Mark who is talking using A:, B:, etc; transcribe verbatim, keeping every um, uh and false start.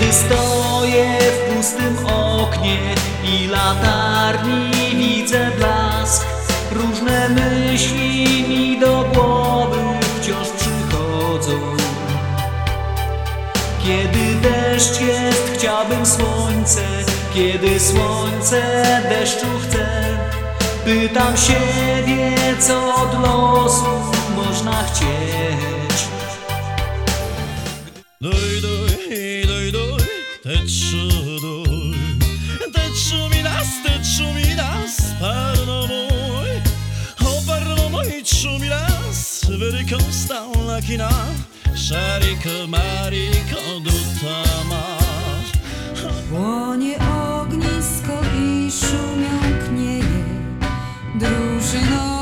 A: Kiedy stoję w pustym oknie i latarni widzę blask, różne myśli mi do głowy wciąż przychodzą. Kiedy deszcz jest, chciałbym słońce, kiedy słońce deszczu chce. Pytam siebie, co od losu można chcieć.
B: Doj, doj, doj, doj, teczu, doj. Teczu mi das, teczu mi das, parno mój. O parno mój, teczu mi das, veliko stalla kina, szariko, mariko, duta masz.
C: Płonie ognisko i szumią knieje drużyno.